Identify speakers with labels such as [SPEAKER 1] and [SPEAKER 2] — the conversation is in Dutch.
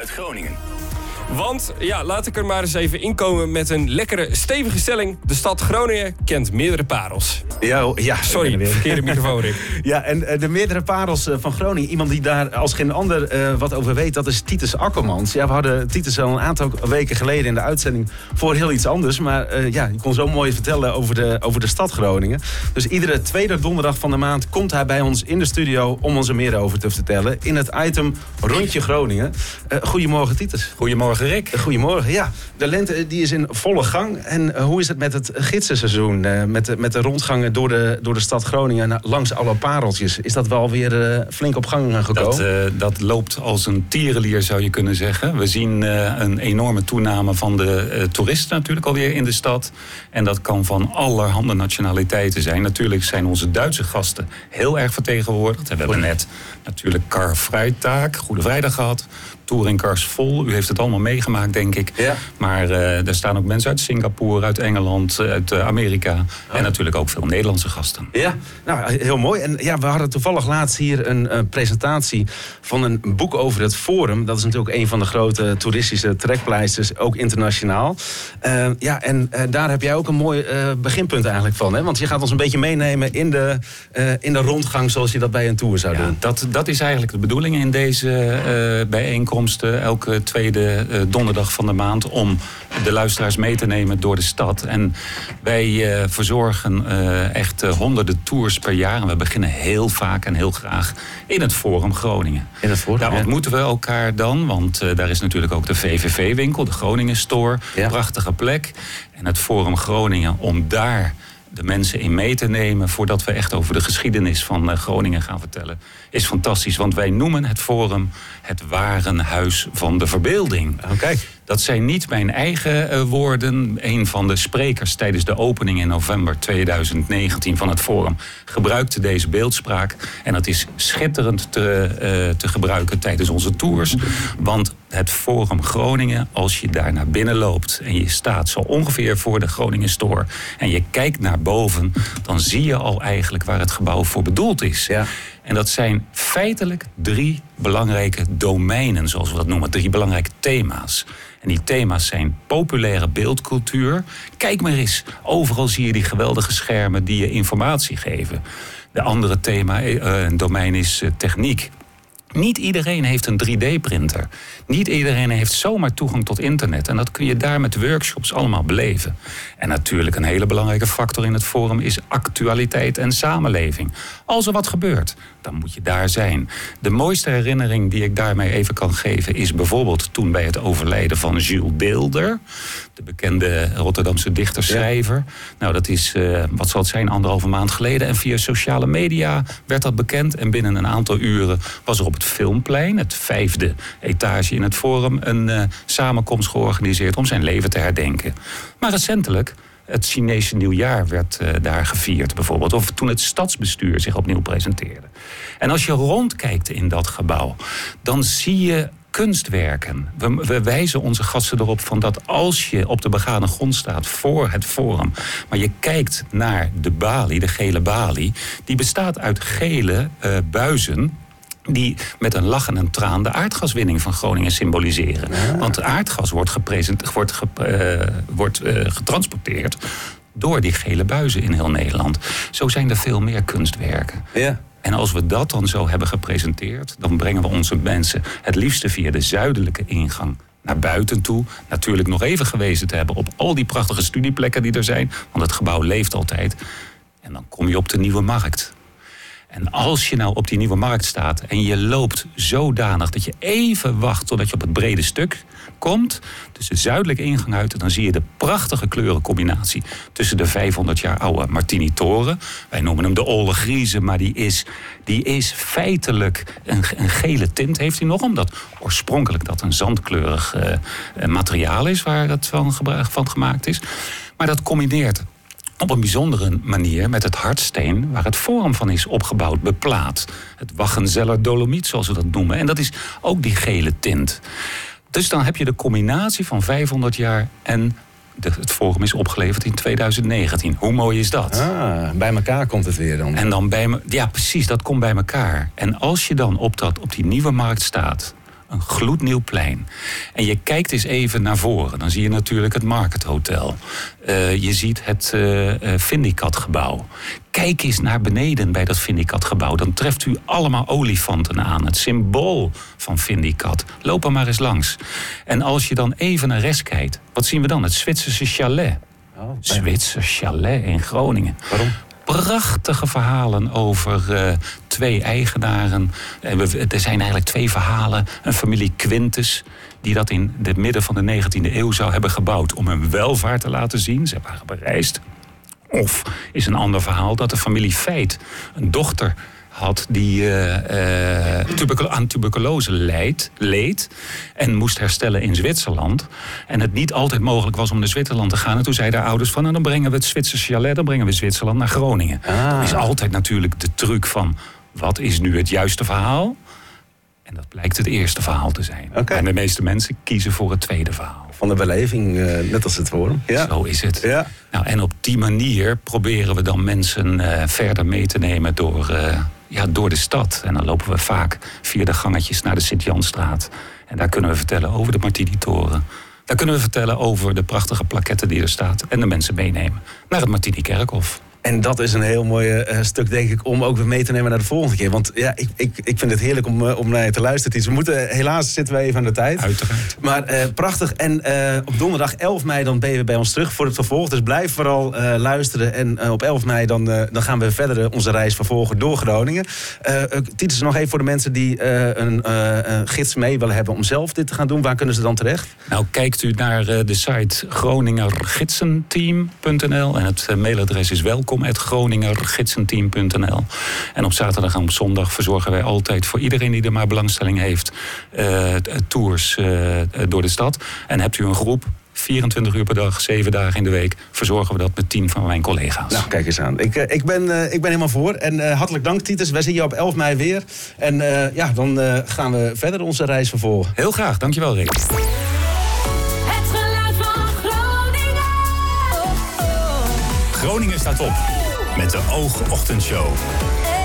[SPEAKER 1] uit Groningen. Want, ja, laat ik er maar eens even inkomen met een lekkere, stevige stelling. De stad Groningen kent meerdere parels.
[SPEAKER 2] Ja,
[SPEAKER 1] sorry, verkeerde microfoon, Rick.
[SPEAKER 2] Ja, en de meerdere parels van Groningen. Iemand die daar als geen ander wat over weet, dat is Titus Akkermans. Ja, we hadden Titus al een aantal weken geleden in de uitzending voor heel iets anders. Maar die kon zo mooi vertellen over de stad Groningen. Dus iedere tweede donderdag van de maand komt hij bij ons in de studio om ons er meer over te vertellen. In het item Rondje Groningen. Goedemorgen, Titus.
[SPEAKER 3] Goedemorgen, Rick.
[SPEAKER 2] Goedemorgen, ja. De lente die is in volle gang. En hoe is het met het gidsenseizoen? Met de rondgangen door de stad Groningen langs alle pareltjes. Is dat wel weer flink op gang gekomen?
[SPEAKER 3] Dat loopt als een tierenlier, zou je kunnen zeggen. We zien een enorme toename van de toeristen natuurlijk alweer in de stad. En dat kan van allerhande nationaliteiten zijn. Natuurlijk zijn onze Duitse gasten heel erg vertegenwoordigd. We hebben net natuurlijk Karfreitag, Goede Vrijdag gehad. Touringcars vol. U heeft het allemaal meegemaakt, denk ik. Ja. Maar er staan ook mensen uit Singapore, uit Engeland, uit Amerika. En natuurlijk ook veel Nederlandse gasten.
[SPEAKER 2] Ja, nou, heel mooi. En ja, we hadden toevallig laatst hier een presentatie van een boek over het Forum. Dat is natuurlijk een van de grote toeristische trekpleisters, ook internationaal. Daar heb jij ook een mooi beginpunt eigenlijk van. Hè? Want je gaat ons een beetje meenemen in de rondgang zoals je dat bij een tour zou doen.
[SPEAKER 3] Dat is eigenlijk de bedoeling in deze bijeenkomst. Elke tweede donderdag van de maand om de luisteraars mee te nemen door de stad. En wij verzorgen echt honderden tours per jaar. En we beginnen heel vaak en heel graag in het Forum Groningen.
[SPEAKER 2] In het Forum,
[SPEAKER 3] daar ontmoeten we elkaar dan, want daar is natuurlijk ook de VVV-winkel, de Groningen Store. Ja. Prachtige plek. En het Forum Groningen, om daar de mensen in mee te nemen voordat we echt over de geschiedenis van Groningen gaan vertellen, is fantastisch. Want wij noemen het Forum het warenhuis van de verbeelding.
[SPEAKER 2] Oh, kijk.
[SPEAKER 3] Dat zijn niet mijn eigen woorden. Een van de sprekers tijdens de opening in november 2019 van het Forum gebruikte deze beeldspraak. En dat is schitterend te gebruiken tijdens onze tours. Want het Forum Groningen, als je daar naar binnen loopt en je staat zo ongeveer voor de Groningen Store en je kijkt naar boven, dan zie je al eigenlijk waar het gebouw voor bedoeld is. Ja. En dat zijn feitelijk 3 belangrijke domeinen, zoals we dat noemen. 3 belangrijke thema's. En die thema's zijn populaire beeldcultuur. Kijk maar eens, overal zie je die geweldige schermen die je informatie geven. De andere domein is techniek. Niet iedereen heeft een 3D-printer. Niet iedereen heeft zomaar toegang tot internet. En dat kun je daar met workshops allemaal beleven. En natuurlijk een hele belangrijke factor in het Forum is actualiteit en samenleving. Als er wat gebeurt, dan moet je daar zijn. De mooiste herinnering die ik daarmee even kan geven is bijvoorbeeld toen bij het overlijden van Jules Deelder, de bekende Rotterdamse dichter-schrijver. Ja. Nou, dat is, wat zal het zijn, 1,5 maand geleden. En via sociale media werd dat bekend. En binnen een aantal uren was er op het Filmplein, het 5e etage in het Forum, een samenkomst georganiseerd om zijn leven te herdenken. Maar recentelijk, het Chinese nieuwjaar werd daar gevierd bijvoorbeeld. Of toen het stadsbestuur zich opnieuw presenteerde. En als je rondkijkt in dat gebouw, dan zie je kunstwerken. We wijzen onze gasten erop van dat als je op de begane grond staat voor het Forum, maar je kijkt naar de balie, de gele balie, die bestaat uit gele buizen die met een lach en een traan de aardgaswinning van Groningen symboliseren. Ja. Want aardgas wordt getransporteerd door die gele buizen in heel Nederland. Zo zijn er veel meer kunstwerken. Ja. En als we dat dan zo hebben gepresenteerd, dan brengen we onze mensen het liefste via de zuidelijke ingang naar buiten toe. Natuurlijk nog even gewezen te hebben op al die prachtige studieplekken die er zijn, want het gebouw leeft altijd. En dan kom je op de Nieuwe Markt. En als je nou op die Nieuwe Markt staat en je loopt zodanig dat je even wacht totdat je op het brede stuk komt, dus de zuidelijke ingang uit, dan zie je de prachtige kleurencombinatie tussen de 500 jaar oude Martini-toren. Wij noemen hem de Olle Grieze, maar die is feitelijk een gele tint heeft hij nog, omdat oorspronkelijk dat een zandkleurig materiaal is waar het van gemaakt is. Maar dat combineert op een bijzondere manier met het hardsteen waar het Forum van is opgebouwd, beplaat. Het Waggenzeller Dolomiet, zoals we dat noemen. En dat is ook die gele tint. Dus dan heb je de combinatie van 500 jaar en het Forum is opgeleverd in 2019. Hoe mooi is dat?
[SPEAKER 2] Bij elkaar komt het weer dan.
[SPEAKER 3] En dan ja, precies, dat komt bij elkaar. En als je dan op die Nieuwe Markt staat, Een gloednieuw plein. En je kijkt eens even naar voren. Dan zie je natuurlijk het Market Hotel. Je ziet het Vindicat-gebouw. Kijk eens naar beneden bij dat Vindicat-gebouw. Dan treft u allemaal olifanten aan. Het symbool van Vindicat. Loop er maar eens langs. En als je dan even naar rechts kijkt, wat zien we dan? Het Zwitserse chalet. Zwitser chalet in Groningen.
[SPEAKER 2] Waarom?
[SPEAKER 3] Prachtige verhalen over 2 eigenaren. Er zijn eigenlijk 2 verhalen. Een familie Quintus, die dat in het midden van de 19e eeuw zou hebben gebouwd om hun welvaart te laten zien. Ze waren bereisd. Of is een ander verhaal dat de familie Feit een dochter had die aan tuberculose leed en moest herstellen in Zwitserland. En het niet altijd mogelijk was om naar Zwitserland te gaan. En toen zeiden de ouders van, nou, dan brengen we het Zwitserse chalet, dan brengen we Zwitserland naar Groningen. Dat is altijd natuurlijk de truc van, wat is nu het juiste verhaal? En dat blijkt het eerste verhaal te zijn. En de meeste mensen kiezen voor het tweede verhaal.
[SPEAKER 2] Van de beleving, net als het forum. Ja.
[SPEAKER 3] Zo is het.
[SPEAKER 2] Ja.
[SPEAKER 3] Nou, en op die manier proberen we dan mensen verder mee te nemen door de stad. En dan lopen we vaak via de gangetjes naar de Sint-Janstraat. En daar kunnen we vertellen over de Martini-toren. Daar kunnen we vertellen over de prachtige plaquette die er staat. En de mensen meenemen naar het Martini-kerkhof.
[SPEAKER 2] En dat is een heel mooi stuk, denk ik, om ook weer mee te nemen naar de volgende keer. Want ja, ik vind het heerlijk om naar je te luisteren. Helaas zitten we even aan de tijd.
[SPEAKER 3] Uiteraard.
[SPEAKER 2] Maar prachtig. En op donderdag 11 mei dan ben je bij ons terug voor het vervolg. Dus blijf vooral luisteren. En op 11 mei dan gaan we verder onze reis vervolgen door Groningen. Titus, nog even voor de mensen die een gids mee willen hebben om zelf dit te gaan doen. Waar kunnen ze dan terecht?
[SPEAKER 3] Nou, kijkt u naar de site groningergidsenteam.nl. En het mailadres is welkom@groningergidsenteam.nl. En op zaterdag en op zondag verzorgen wij altijd voor iedereen die er maar belangstelling heeft tours door de stad. En hebt u een groep, 24 uur per dag, 7 dagen in de week, verzorgen we dat met 10 van mijn collega's.
[SPEAKER 2] Nou, kijk eens aan. Ik ben helemaal voor. En hartelijk dank, Titus. Wij zien je op 11 mei weer. En dan gaan we verder onze reis vervolgen.
[SPEAKER 3] Heel graag. Dankjewel, Rick.
[SPEAKER 4] Het geluid van Groningen.
[SPEAKER 5] Groningen staat op met de Oogochtendshow.